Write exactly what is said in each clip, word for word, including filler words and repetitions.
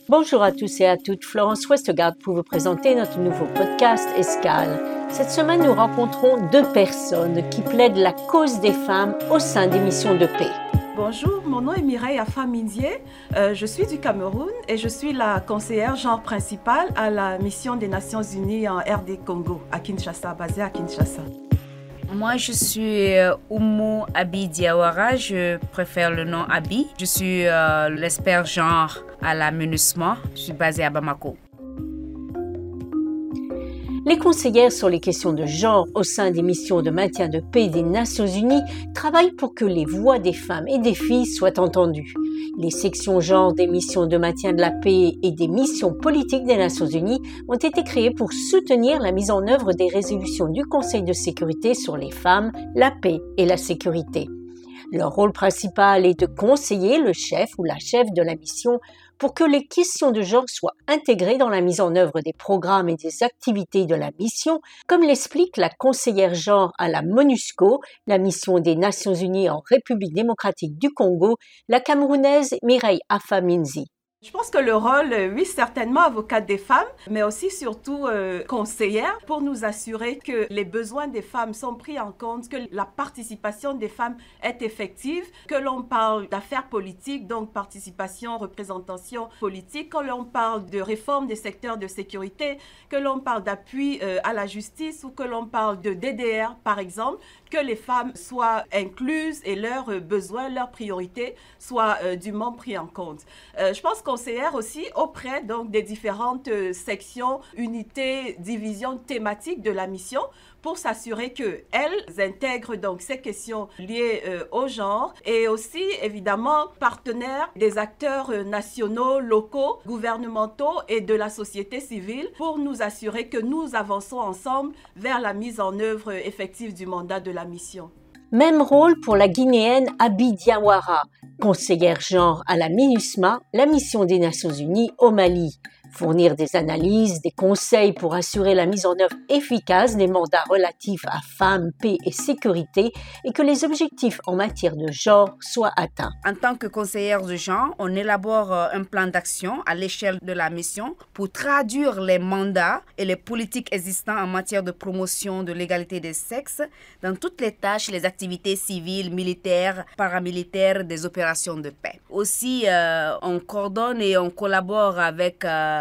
Bonjour à tous et à toutes, Florence Westgard pour vous présenter notre nouveau podcast Escale. Cette semaine, nous rencontrons deux personnes qui plaident la cause des femmes au sein des missions de paix. Bonjour, mon nom est Mireille Afa-Mindié, euh, je suis du Cameroun et je suis la conseillère genre principale à la mission des Nations Unies en R D Congo, à Kinshasa, basée à Kinshasa. Moi, je suis euh, Oumou Abi Diawara, je préfère le nom Abi. Je suis euh, l'expert genre à la MINUSMA, je suis basée à Bamako. Les conseillères sur les questions de genre au sein des missions de maintien de paix des Nations Unies travaillent pour que les voix des femmes et des filles soient entendues. Les sections genre des missions de maintien de la paix et des missions politiques des Nations Unies ont été créées pour soutenir la mise en œuvre des résolutions du Conseil de sécurité sur les femmes, la paix et la sécurité. Leur rôle principal est de conseiller le chef ou la chef de la mission pour que les questions de genre soient intégrées dans la mise en œuvre des programmes et des activités de la mission, comme l'explique la conseillère genre à la MONUSCO, la mission des Nations Unies en République démocratique du Congo, la Camerounaise Mireille Afa-Mindié. Je pense que le rôle, oui, certainement avocate des femmes, mais aussi surtout euh, conseillère pour nous assurer que les besoins des femmes sont pris en compte, que la participation des femmes est effective, que l'on parle d'affaires politiques, donc participation, représentation politique, que l'on parle de réforme des secteurs de sécurité, que l'on parle d'appui euh, à la justice ou que l'on parle de D D R, par exemple, que les femmes soient incluses et leurs euh, besoins, leurs priorités soient euh, dûment pris en compte. Euh, je pense conseillère aussi auprès donc des différentes euh, sections, unités, divisions thématiques de la mission pour s'assurer qu'elles intègrent donc ces questions liées euh, au genre et aussi évidemment partenaires des acteurs euh, nationaux, locaux, gouvernementaux et de la société civile pour nous assurer que nous avançons ensemble vers la mise en œuvre effective du mandat de la mission. Même rôle pour la Guinéenne Abi Diawara, conseillère genre à la MINUSMA, la mission des Nations Unies au Mali. Fournir des analyses, des conseils pour assurer la mise en œuvre efficace des mandats relatifs à femmes, paix et sécurité et que les objectifs en matière de genre soient atteints. En tant que conseillère de genre, on élabore un plan d'action à l'échelle de la mission pour traduire les mandats et les politiques existants en matière de promotion de l'égalité des sexes dans toutes les tâches, les activités civiles, militaires, paramilitaires des opérations de paix. Aussi, euh, on coordonne et on collabore avec euh,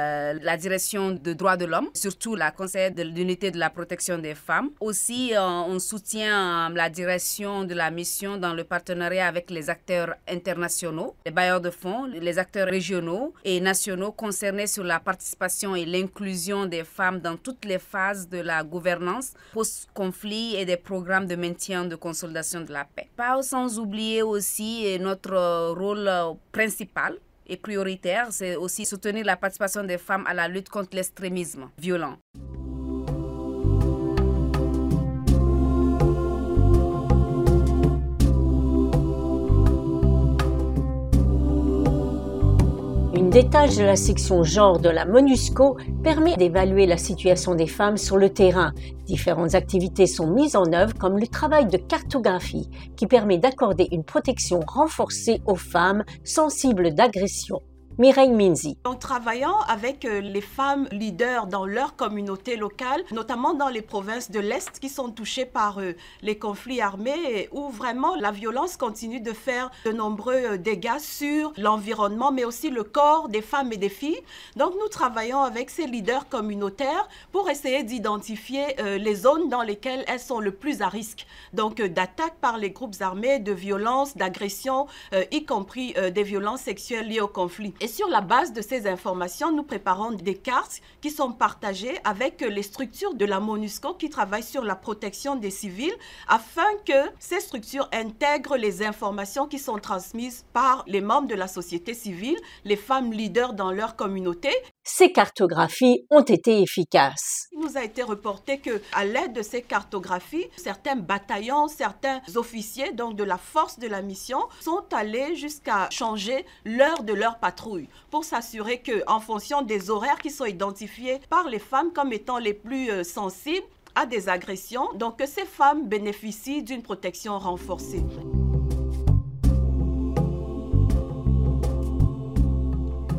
la direction des droits de l'homme, surtout la conseillère de l'unité de la protection des femmes. Aussi, euh, on soutient euh, la direction de la mission dans le partenariat avec les acteurs internationaux, les bailleurs de fonds, les acteurs régionaux et nationaux concernés sur la participation et l'inclusion des femmes dans toutes les phases de la gouvernance post-conflit et des programmes de maintien de consolidation de la paix. Pas sans oublier aussi notre rôle principal et prioritaire, c'est aussi soutenir la participation des femmes à la lutte contre l'extrémisme violent. Une des tâches de la section genre de la MONUSCO permet d'évaluer la situation des femmes sur le terrain. Différentes activités sont mises en œuvre comme le travail de cartographie qui permet d'accorder une protection renforcée aux femmes sensibles d'agression. Mireille Mindié. En travaillant avec les femmes leaders dans leur communauté locale, notamment dans les provinces de l'Est qui sont touchées par les conflits armés où vraiment la violence continue de faire de nombreux dégâts sur l'environnement, mais aussi le corps des femmes et des filles. Donc nous travaillons avec ces leaders communautaires pour essayer d'identifier les zones dans lesquelles elles sont le plus à risque. Donc d'attaques par les groupes armés, de violences, d'agressions, y compris des violences sexuelles liées au conflit. Et sur la base de ces informations, nous préparons des cartes qui sont partagées avec les structures de la MONUSCO qui travaillent sur la protection des civils afin que ces structures intègrent les informations qui sont transmises par les membres de la société civile, les femmes leaders dans leur communauté. Ces cartographies ont été efficaces. Il nous a été reporté qu'à l'aide de ces cartographies, certains bataillons, certains officiers donc de la force de la mission sont allés jusqu'à changer l'heure de leur patrouille pour s'assurer qu'en fonction des horaires qui sont identifiés par les femmes comme étant les plus euh, sensibles à des agressions, donc que ces femmes bénéficient d'une protection renforcée.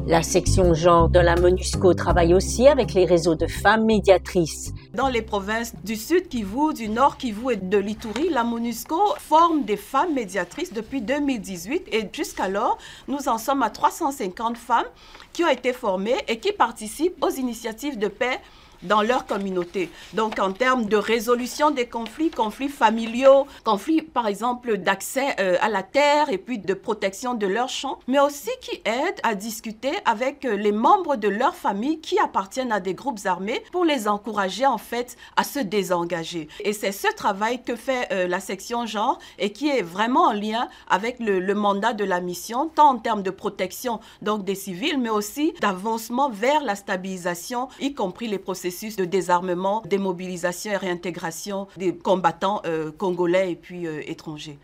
La section genre de la MONUSCO travaille aussi avec les réseaux de femmes médiatrices. Dans les provinces du Sud Kivu, du Nord Kivu et de l'Ituri, la MONUSCO forme des femmes médiatrices depuis deux mille dix-huit et jusqu'alors, nous en sommes à trois cent cinquante femmes qui ont été formées et qui participent aux initiatives de paix dans leur communauté. Donc, en termes de résolution des conflits, conflits familiaux, conflits, par exemple, d'accès euh, à la terre et puis de protection de leurs champs, mais aussi qui aident à discuter avec euh, les membres de leur famille qui appartiennent à des groupes armés pour les encourager, en fait, à se désengager. Et c'est ce travail que fait euh, la section genre et qui est vraiment en lien avec le, le mandat de la mission, tant en termes de protection donc des civils, mais aussi d'avancement vers la stabilisation, y compris les processus de désarmement, démobilisation et réintégration des combattants euh, congolais et puis euh, étrangers.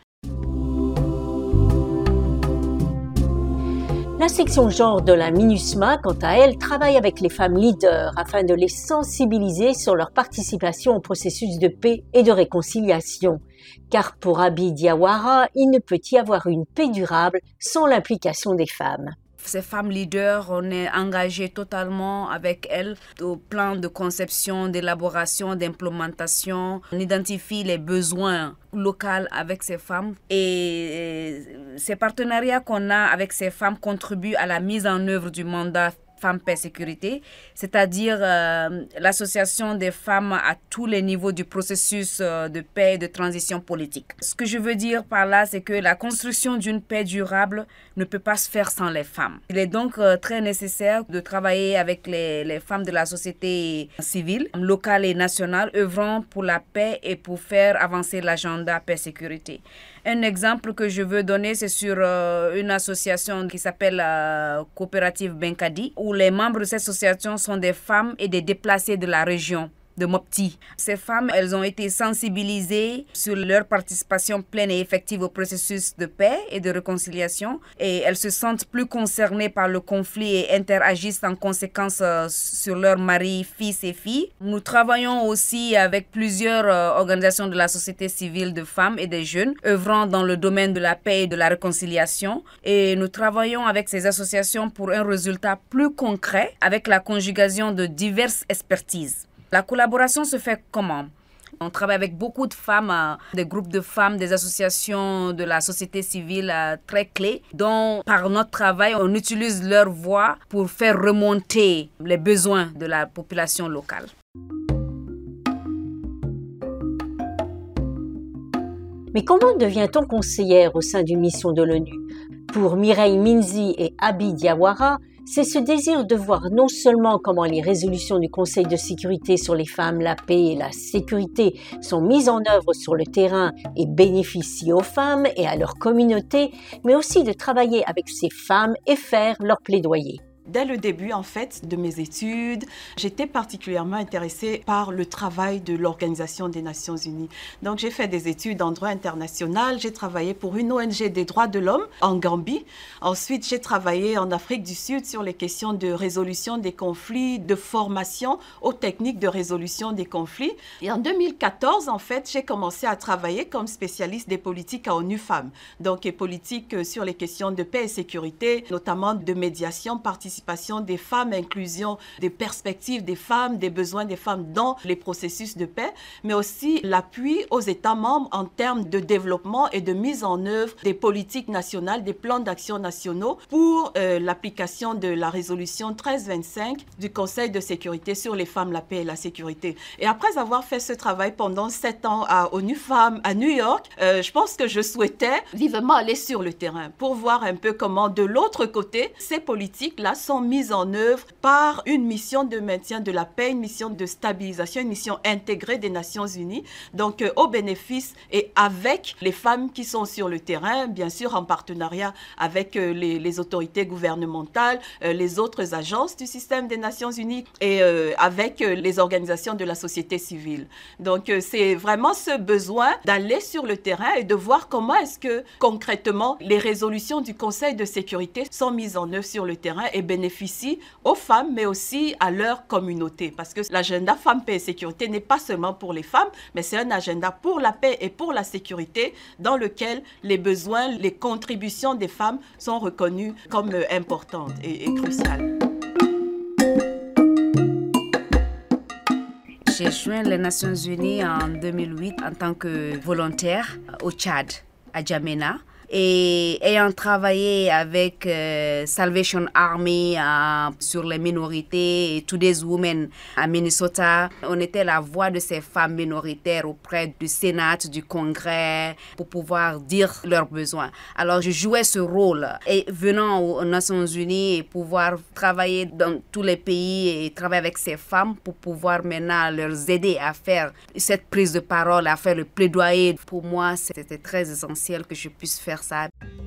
La section genre de la MINUSMA, quant à elle, travaille avec les femmes leaders afin de les sensibiliser sur leur participation au processus de paix et de réconciliation. Car pour Abi Diawara, il ne peut y avoir une paix durable sans l'implication des femmes. Ces femmes leaders, on est engagé totalement avec elles au plan de conception, d'élaboration, d'implémentation. On identifie les besoins locaux avec ces femmes et ces partenariats qu'on a avec ces femmes contribuent à la mise en œuvre du mandat Femmes, Paix, Sécurité, c'est-à-dire euh, l'association des femmes à tous les niveaux du processus euh, de paix et de transition politique. Ce que je veux dire par là, c'est que la construction d'une paix durable ne peut pas se faire sans les femmes. Il est donc euh, très nécessaire de travailler avec les, les femmes de la société civile, locale et nationale, œuvrant pour la paix et pour faire avancer l'agenda paix-sécurité. Un exemple que je veux donner, c'est sur euh, une association qui s'appelle euh, Coopérative Benkadi, où les membres de cette association sont des femmes et des déplacés de la région de Mopti. Ces femmes, elles ont été sensibilisées sur leur participation pleine et effective au processus de paix et de réconciliation et elles se sentent plus concernées par le conflit et interagissent en conséquence euh, sur leurs maris, fils et filles. Nous travaillons aussi avec plusieurs euh, organisations de la société civile de femmes et des jeunes œuvrant dans le domaine de la paix et de la réconciliation et nous travaillons avec ces associations pour un résultat plus concret avec la conjugaison de diverses expertises. La collaboration se fait comment? On travaille avec beaucoup de femmes, euh, des groupes de femmes, des associations de la société civile euh, très clés, dont par notre travail, on utilise leur voix pour faire remonter les besoins de la population locale. Mais comment devient-on conseillère au sein d'une mission de l'ONU? Pour Mireille Minzi et Abi Diawara, c'est ce désir de voir non seulement comment les résolutions du Conseil de sécurité sur les femmes, la paix et la sécurité sont mises en œuvre sur le terrain et bénéficient aux femmes et à leur communauté, mais aussi de travailler avec ces femmes et faire leur plaidoyer. Dès le début, en fait, de mes études, j'étais particulièrement intéressée par le travail de l'Organisation des Nations Unies. Donc, j'ai fait des études en droit international. J'ai travaillé pour une O N G des droits de l'homme en Gambie. Ensuite, j'ai travaillé en Afrique du Sud sur les questions de résolution des conflits, de formation aux techniques de résolution des conflits. Et en deux mille quatorze, en fait, j'ai commencé à travailler comme spécialiste des politiques à ONU Femmes. Donc, et politiques sur les questions de paix et sécurité, notamment de médiation, participation des femmes, inclusion des perspectives des femmes, des besoins des femmes dans les processus de paix, mais aussi l'appui aux États membres en termes de développement et de mise en œuvre des politiques nationales, des plans d'action nationaux pour euh, l'application de la résolution treize vingt-cinq du Conseil de sécurité sur les femmes, la paix et la sécurité. Et après avoir fait ce travail pendant sept ans à ONU Femmes à New York, euh, je pense que je souhaitais vivement aller sur le terrain pour voir un peu comment de l'autre côté, ces politiques-là sont mises en œuvre par une mission de maintien de la paix, une mission de stabilisation, une mission intégrée des Nations Unies, donc euh, au bénéfice et avec les femmes qui sont sur le terrain, bien sûr en partenariat avec euh, les, les autorités gouvernementales, euh, les autres agences du système des Nations Unies et euh, avec euh, les organisations de la société civile. Donc euh, c'est vraiment ce besoin d'aller sur le terrain et de voir comment est-ce que concrètement les résolutions du Conseil de sécurité sont mises en œuvre sur le terrain et bénéficie aux femmes, mais aussi à leur communauté. Parce que l'agenda Femmes, Paix et Sécurité n'est pas seulement pour les femmes, mais c'est un agenda pour la paix et pour la sécurité dans lequel les besoins, les contributions des femmes sont reconnues comme importantes et, et cruciales. J'ai joint les Nations Unies en deux mille huit en tant que volontaire au Tchad, à Djamena. Et ayant travaillé avec euh, Salvation Army euh, sur les minorités et Today's Women à Minnesota, on était la voix de ces femmes minoritaires auprès du Sénat, du Congrès, pour pouvoir dire leurs besoins. Alors je jouais ce rôle et venant aux Nations Unies et pouvoir travailler dans tous les pays et travailler avec ces femmes pour pouvoir maintenant leur aider à faire cette prise de parole, à faire le plaidoyer. Pour moi, c'était très essentiel que je puisse faire ça.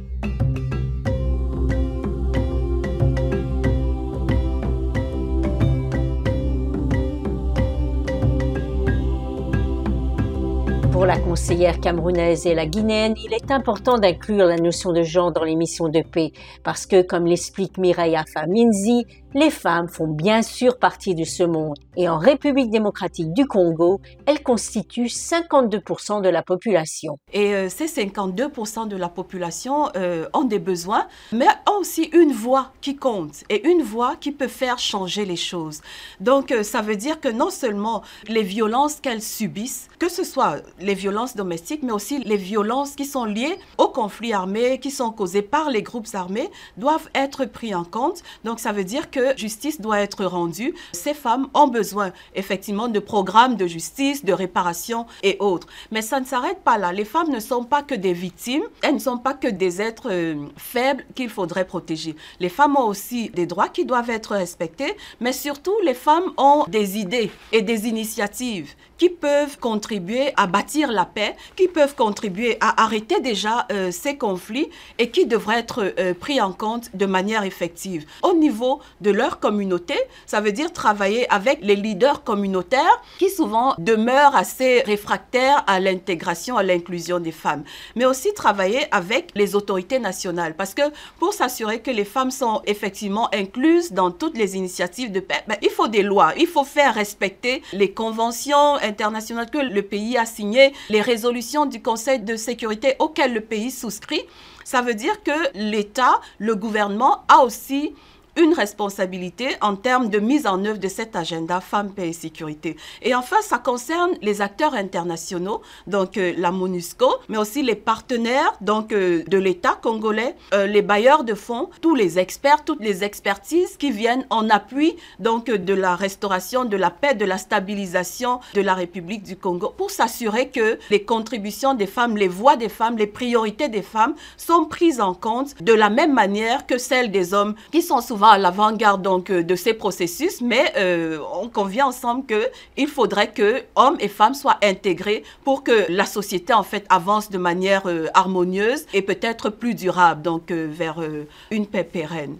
Pour la conseillère camerounaise et la guinéenne, il est important d'inclure la notion de genre dans les missions de paix parce que, comme l'explique Mireille Afa-Minzi, les femmes font bien sûr partie de ce monde et en République démocratique du Congo, elles constituent cinquante-deux pour cent de la population. Et euh, ces cinquante-deux pour cent de la population euh, ont des besoins, mais ont aussi une voix qui compte et une voix qui peut faire changer les choses. Donc, euh, ça veut dire que non seulement les violences qu'elles subissent, que ce soit les violences domestiques, mais aussi les violences qui sont liées aux conflits armés, qui sont causées par les groupes armés, doivent être pris en compte. Donc, ça veut dire que justice doit être rendue. Ces femmes ont besoin effectivement de programmes de justice, de réparation et autres. Mais ça ne s'arrête pas là. Les femmes ne sont pas que des victimes, elles ne sont pas que des êtres euh, faibles qu'il faudrait protéger. Les femmes ont aussi des droits qui doivent être respectés, mais surtout les femmes ont des idées et des initiatives qui peuvent contribuer à bâtir la paix, qui peuvent contribuer à arrêter déjà euh, ces conflits et qui devraient être euh, pris en compte de manière effective. Au niveau de leur communauté, ça veut dire travailler avec les leaders communautaires qui souvent demeurent assez réfractaires à l'intégration, à l'inclusion des femmes, mais aussi travailler avec les autorités nationales parce que pour s'assurer que les femmes sont effectivement incluses dans toutes les initiatives de paix, ben, il faut des lois, il faut faire respecter les conventions internationales que le pays a signées, les résolutions du Conseil de sécurité auxquelles le pays souscrit. Ça veut dire que l'État, le gouvernement a aussi une responsabilité en termes de mise en œuvre de cet agenda Femmes, Paix et Sécurité. Et enfin, ça concerne les acteurs internationaux, donc euh, la MONUSCO, mais aussi les partenaires donc, euh, de l'État congolais, euh, les bailleurs de fonds, tous les experts, toutes les expertises qui viennent en appui donc, de la restauration, de la paix, de la stabilisation de la République du Congo, pour s'assurer que les contributions des femmes, les voix des femmes, les priorités des femmes sont prises en compte de la même manière que celles des hommes qui sont souvent à l'avant-garde donc de ces processus, mais euh, on convient ensemble qu'il faudrait que hommes et femmes soient intégrés pour que la société en fait avance de manière euh, harmonieuse et peut-être plus durable, donc euh, vers euh, une paix pérenne.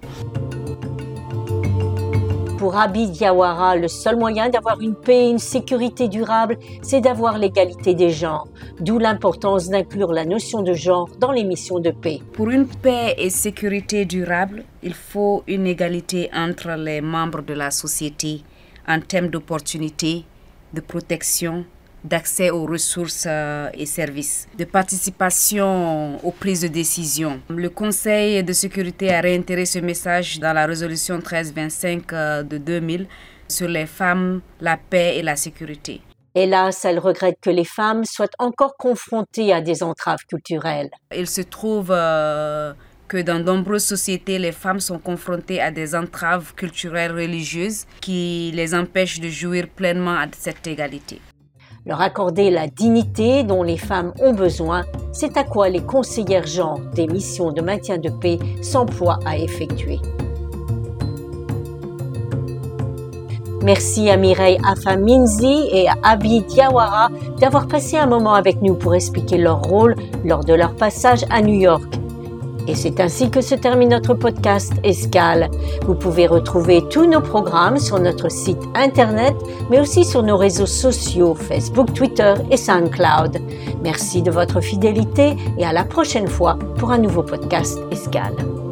Pour Abi Diawara, le seul moyen d'avoir une paix et une sécurité durable, c'est d'avoir l'égalité des genres, d'où l'importance d'inclure la notion de genre dans les missions de paix. Pour une paix et sécurité durable, il faut une égalité entre les membres de la société en termes d'opportunités, de protection, d'accès aux ressources et services, de participation aux prises de décision. Le Conseil de sécurité a réitéré ce message dans la résolution treize vingt-cinq de deux mille sur les femmes, la paix et la sécurité. Hélas, elle regrette que les femmes soient encore confrontées à des entraves culturelles. Il se trouve euh, que dans de nombreuses sociétés, les femmes sont confrontées à des entraves culturelles religieuses qui les empêchent de jouir pleinement de cette égalité. Leur accorder la dignité dont les femmes ont besoin, c'est à quoi les conseillères genre des missions de maintien de paix s'emploient à effectuer. Merci à Mireille Afa-Minzi et à Abi Diawara d'avoir passé un moment avec nous pour expliquer leur rôle lors de leur passage à New York. Et c'est ainsi que se termine notre podcast Escale. Vous pouvez retrouver tous nos programmes sur notre site internet, mais aussi sur nos réseaux sociaux Facebook, Twitter et SoundCloud. Merci de votre fidélité et à la prochaine fois pour un nouveau podcast Escale.